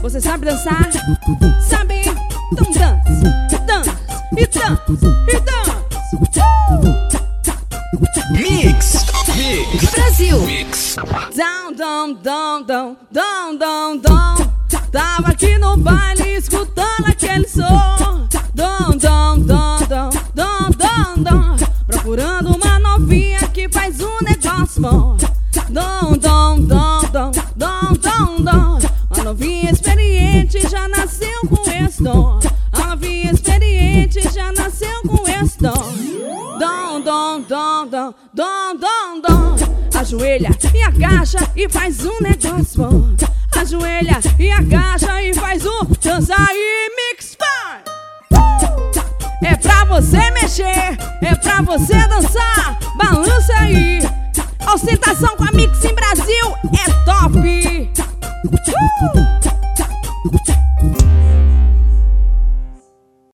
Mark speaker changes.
Speaker 1: Você sabe dançar? Sabe? Então dança, dança, e dança, e dança.
Speaker 2: Mix
Speaker 1: Brasil.
Speaker 2: Mix.
Speaker 1: Down, down, down, down, down, down, down. Tava aqui no baile escutando aquele som. Down, down, down, down, down, down, down. Procurando uma novinha que faz um negócio bom. Down, down, down, down, down, down, down. Uma novinha experiente já nasceu com esse dom. A novinha experiente já nasceu com esse dom. Down, down, down, down, down, down, down. Ajoelha e agacha e faz um negócio bom. Ajoelha e agacha e faz um dança aí, mix fun. É pra você mexer, é pra você dançar. Balança aí. Ostentação com a Mix em Brasil é